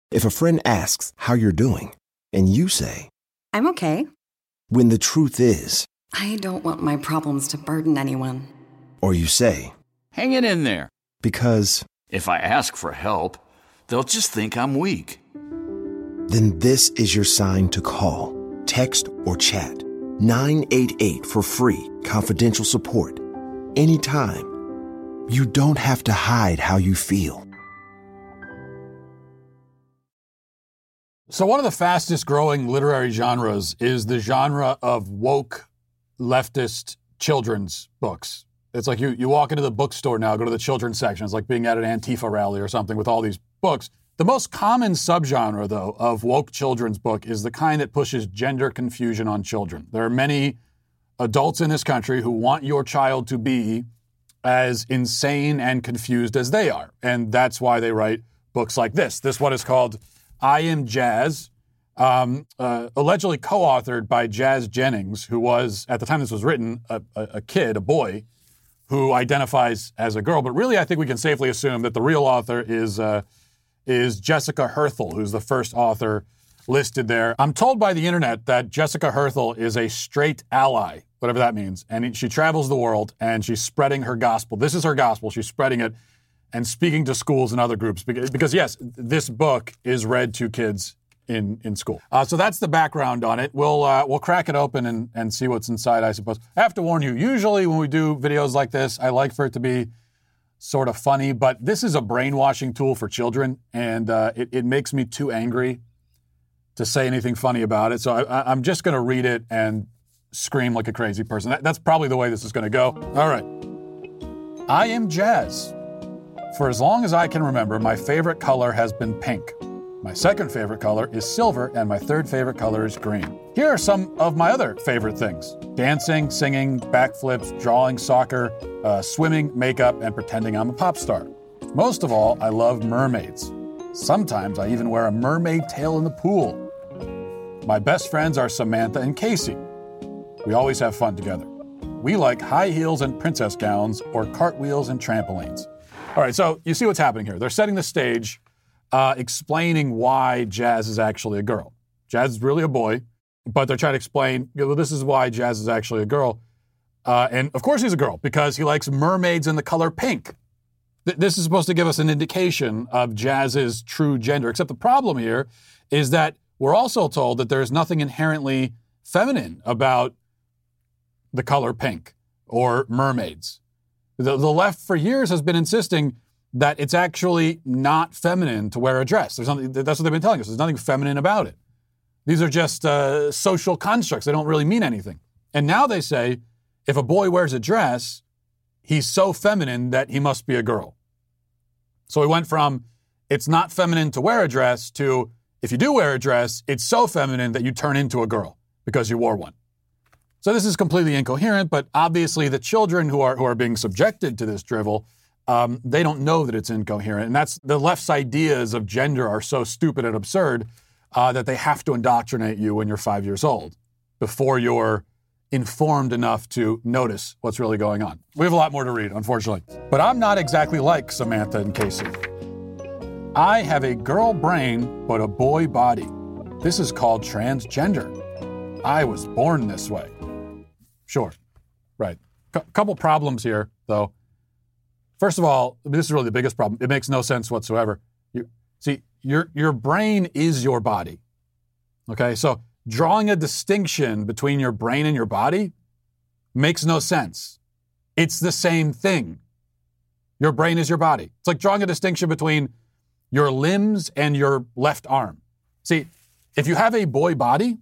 If a friend asks how you're doing, and you say, I'm okay. When the truth is, I don't want my problems to burden anyone. Or you say, hang it in there. Because if I ask for help, they'll just think I'm weak. Then this is your sign to call, text, or chat 988 for free, confidential support. Anytime. You don't have to hide how you feel. So one of the fastest growing literary genres is the genre of woke leftist children's books. It's like you walk into the bookstore now, go to the children's section. It's like being at an Antifa rally or something with all these books. The most common subgenre, though, of woke children's book is the kind that pushes gender confusion on children. There are many adults in this country who want your child to be as insane and confused as they are. And that's why they write books like this. This one is called I Am Jazz, allegedly co-authored by Jazz Jennings, who was, at the time this was written, a kid, a boy, who identifies as a girl. But really, I think we can safely assume that the real author is Jessica Herthel, who's the first author listed there. I'm told by the internet that Jessica Herthel is a straight ally, whatever that means. And she travels the world and she's spreading her gospel. This is her gospel. She's spreading it and speaking to schools and other groups. Because yes, this book is read to kids in school. So that's the background on it. We'll crack it open and see what's inside, I suppose. I have to warn you, usually when we do videos like this, I like for it to be sort of funny, but this is a brainwashing tool for children, and it makes me too angry to say anything funny about it. So I'm just going to read it and scream like a crazy person. That's probably the way this is going to go. All right. I am Jazz. For as long as I can remember, my favorite color has been pink. My second favorite color is silver, and my third favorite color is green. Here are some of my other favorite things: dancing, singing, backflips, drawing, soccer, swimming, makeup, and pretending I'm a pop star. Most of all, I love mermaids. Sometimes I even wear a mermaid tail in the pool. My best friends are Samantha and Casey. We always have fun together. We like high heels and princess gowns or cartwheels and trampolines. All right, so you see what's happening here. They're setting the stage, explaining why Jazz is actually a girl. Jazz is really a boy, but they're trying to explain, well, this is why Jazz is actually a girl. And of course he's a girl, because he likes mermaids in the color pink. This is supposed to give us an indication of Jazz's true gender, except the problem here is that we're also told that there's nothing inherently feminine about the color pink or mermaids. The left for years has been insisting that it's actually not feminine to wear a dress. That's what they've been telling us. There's nothing feminine about it. These are just social constructs. They don't really mean anything. And now they say, if a boy wears a dress, he's so feminine that he must be a girl. So we went from, it's not feminine to wear a dress, to, if you do wear a dress, it's so feminine that you turn into a girl because you wore one. So this is completely incoherent, but obviously the children who are being subjected to this drivel, they don't know that it's incoherent. And that's the left's ideas of gender are so stupid and absurd that they have to indoctrinate you when you're 5 years old before you're informed enough to notice what's really going on. We have a lot more to read, unfortunately. But I'm not exactly like Samantha and Casey. I have a girl brain, but a boy body. This is called transgender. I was born this way. Sure. Right. Couple problems here, though. First of all, this is really the biggest problem. It makes no sense whatsoever. Your brain is your body. Okay? So drawing a distinction between your brain and your body makes no sense. It's the same thing. Your brain is your body. It's like drawing a distinction between your limbs and your left arm. See, if you have a boy body,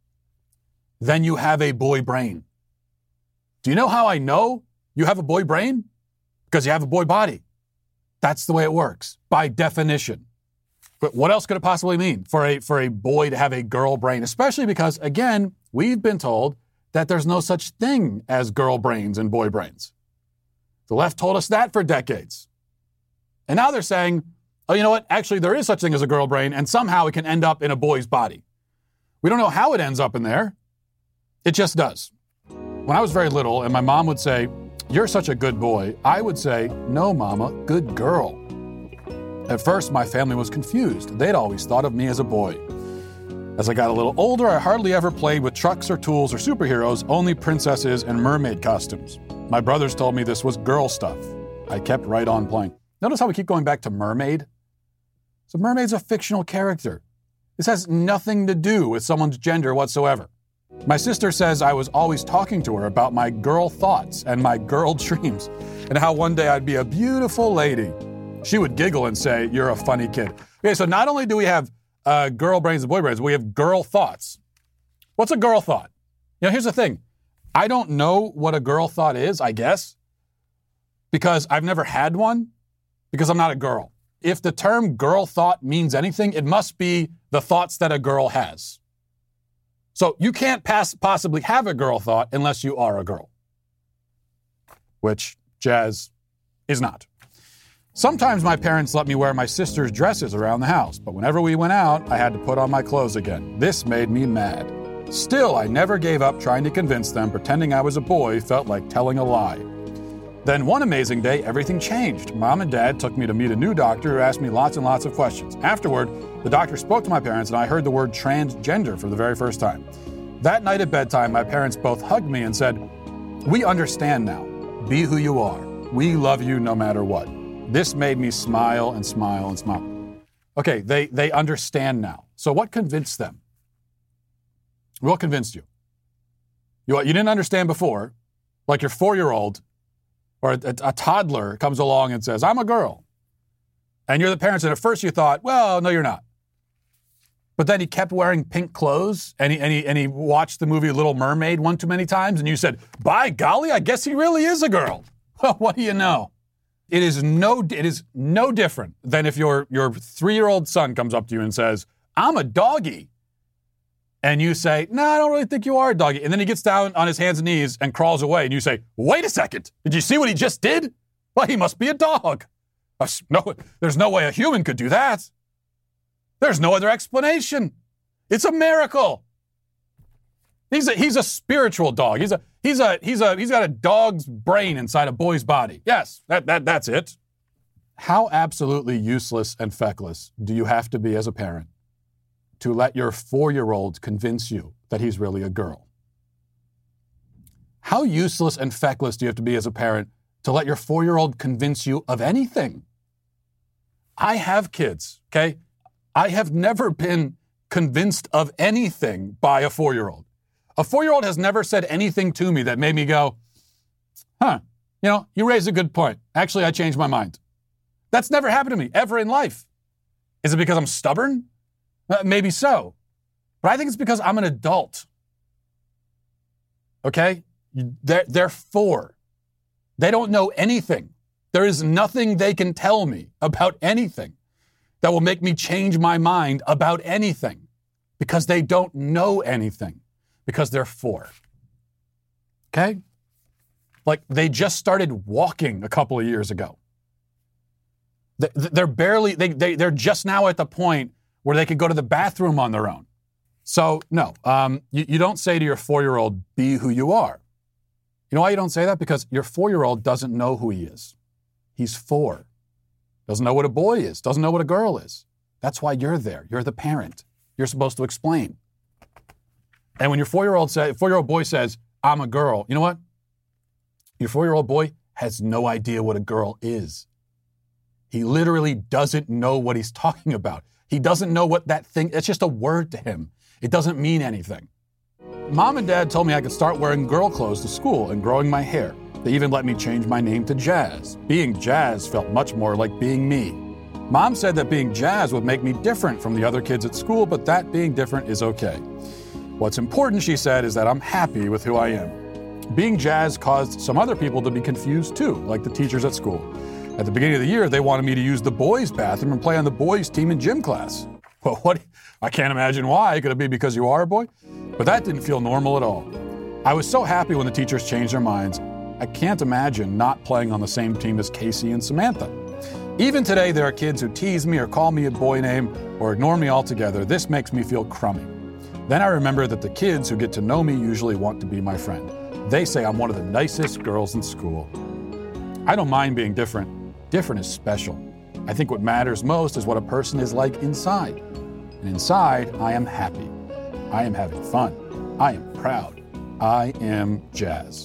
then you have a boy brain. Do you know how I know you have a boy brain? Because you have a boy body. That's the way it works, by definition. But what else could it possibly mean for a boy to have a girl brain? Especially because, again, we've been told that there's no such thing as girl brains and boy brains. The left told us that for decades. And now they're saying, oh, you know what? Actually, there is such thing as a girl brain, and somehow it can end up in a boy's body. We don't know how it ends up in there. It just does. When I was very little and my mom would say, you're such a good boy, I would say, no, Mama, good girl. At first, my family was confused. They'd always thought of me as a boy. As I got a little older, I hardly ever played with trucks or tools or superheroes, only princesses and mermaid costumes. My brothers told me this was girl stuff. I kept right on playing. Notice how we keep going back to mermaid? So mermaid's a fictional character. This has nothing to do with someone's gender whatsoever. My sister says I was always talking to her about my girl thoughts and my girl dreams, and how one day I'd be a beautiful lady. She would giggle and say, "You're a funny kid." Okay, so not only do we have girl brains and boy brains, we have girl thoughts. What's a girl thought? Here's the thing. I don't know what a girl thought is, I guess, because I've never had one, because I'm not a girl. If the term girl thought means anything, it must be the thoughts that a girl has. So you can't possibly have a girl thought unless you are a girl, which Jazz is not. Sometimes my parents let me wear my sister's dresses around the house, but whenever we went out, I had to put on my clothes again. This made me mad. Still, I never gave up trying to convince them pretending I was a boy felt like telling a lie. Then one amazing day, everything changed. Mom and Dad took me to meet a new doctor who asked me lots and lots of questions. Afterward, the doctor spoke to my parents and I heard the word transgender for the very first time. That night at bedtime, my parents both hugged me and said, "We understand now. Be who you are. We love you no matter what." This made me smile and smile and smile. Okay, they understand now. So what convinced them? What convinced you? You didn't understand before, like your 4-year-old or a toddler comes along and says, "I'm a girl." And you're the parents, and at first you thought, well, no, you're not. But then he kept wearing pink clothes, and he watched the movie Little Mermaid one too many times, and you said, "By golly, I guess he really is a girl." Well, what do you know? It is no different than if your 3-year-old son comes up to you and says, "I'm a doggy." And you say, "No, I don't really think you are a doggy." And then he gets down on his hands and knees and crawls away. And you say, "Wait a second. Did you see what he just did? Well, he must be a dog." No, there's no way a human could do that. There's no other explanation. It's a miracle. He's a spiritual dog. He's got a dog's brain inside a boy's body. Yes, that's it. How absolutely useless and feckless do you have to be as a parent to let your 4-year-old convince you that he's really a girl? How useless and feckless do you have to be as a parent to let your 4-year-old convince you of anything? I have kids, okay? I have never been convinced of anything by a 4-year-old. A 4-year-old has never said anything to me that made me go, you raised a good point. Actually, I changed my mind. That's never happened to me, ever in life. Is it because I'm stubborn? Maybe so. But I think it's because I'm an adult. Okay? They're 4. They don't know anything. There is nothing they can tell me about anything that will make me change my mind about anything, because they don't know anything, because they're 4. Okay? Like, they just started walking a couple of years ago. They're just now at the point where they could go to the bathroom on their own. So, no, you don't say to your 4-year-old, "Be who you are." You know why you don't say that? Because your 4-year-old doesn't know who he is. He's 4. Doesn't know what a boy is. Doesn't know what a girl is. That's why you're there. You're the parent. You're supposed to explain. And when your 4-year-old boy says, "I'm a girl," you know what? Your 4-year-old boy has no idea what a girl is. He literally doesn't know what he's talking about. He doesn't know what that thing, it's just a word to him. It doesn't mean anything. Mom and Dad told me I could start wearing girl clothes to school and growing my hair. They even let me change my name to Jazz. Being Jazz felt much more like being me. Mom said that being Jazz would make me different from the other kids at school, but that being different is okay. What's important, she said, is that I'm happy with who I am. Being Jazz caused some other people to be confused too, like the teachers at school. At the beginning of the year, they wanted me to use the boys' bathroom and play on the boys' team in gym class. Well, I can't imagine why. Could it be because you are a boy? But that didn't feel normal at all. I was so happy when the teachers changed their minds. I can't imagine not playing on the same team as Casey and Samantha. Even today, there are kids who tease me or call me a boy name or ignore me altogether. This makes me feel crummy. Then I remember that the kids who get to know me usually want to be my friend. They say I'm one of the nicest girls in school. I don't mind being different. Different is special. I think what matters most is what a person is like inside. And inside, I am happy. I am having fun. I am proud. I am Jazz.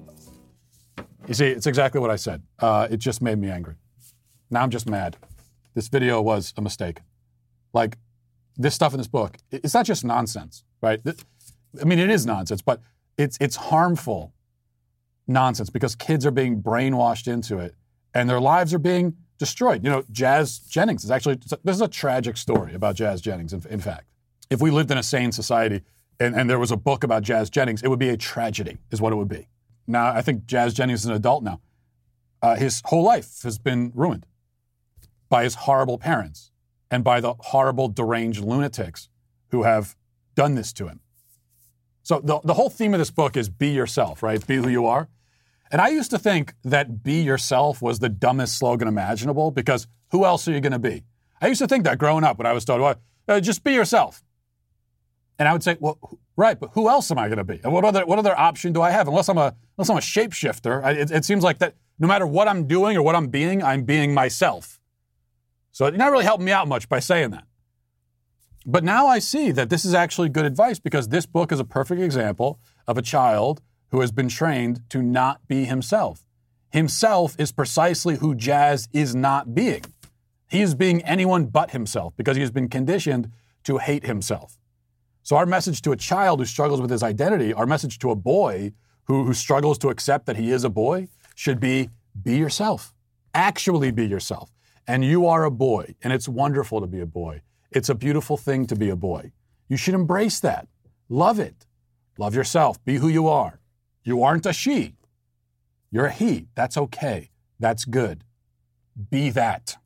You see, it's exactly what I said. It just made me angry. Now I'm just mad. This video was a mistake. Like, this stuff in this book, it's not just nonsense, right? I mean, it is nonsense, but it's harmful nonsense because kids are being brainwashed into it and their lives are being destroyed. You know, Jazz Jennings is actually, this is a tragic story about Jazz Jennings, in fact. If we lived in a sane society and there was a book about Jazz Jennings, it would be a tragedy, is what it would be. Now, I think Jazz Jennings is an adult now. His whole life has been ruined by his horrible parents and by the horrible, deranged lunatics who have done this to him. So the whole theme of this book is be yourself, right? Be who you are. And I used to think that be yourself was the dumbest slogan imaginable because who else are you going to be? I used to think that growing up when I was told, well, just be yourself. And I would say, well, right, but who else am I going to be? And what other option do I have? Unless I'm a shapeshifter, it seems like that no matter what I'm doing or what I'm being myself. So you're not really helping me out much by saying that. But now I see that this is actually good advice because this book is a perfect example of a child who has been trained to not be himself. Himself is precisely who Jazz is not being. He is being anyone but himself because he has been conditioned to hate himself. So our message to a child who struggles with his identity, our message to a boy who struggles to accept that he is a boy should be yourself. Actually be yourself. And you are a boy, and it's wonderful to be a boy. It's a beautiful thing to be a boy. You should embrace that. Love it. Love yourself. Be who you are. You aren't a she. You're a he. That's okay. That's good. Be that.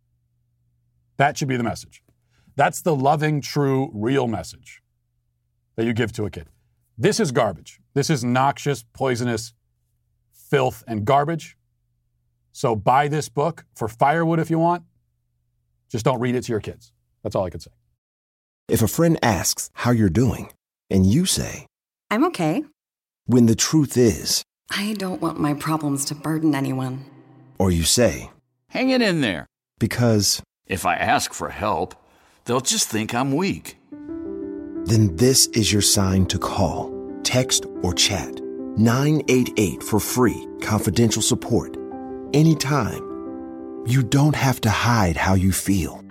That should be the message. That's the loving, true, real message that you give to a kid. This is garbage. This is noxious, poisonous filth and garbage. So buy this book for firewood if you want. Just don't read it to your kids. That's all I could say. If a friend asks how you're doing, and you say, I'm okay. when the truth is, I don't want my problems to burden anyone. or you say, Hang it in there. because, If I ask for help, they'll just think I'm weak. then this is your sign to call, text, or chat 988 for free, confidential support. Anytime. You don't have to hide how you feel.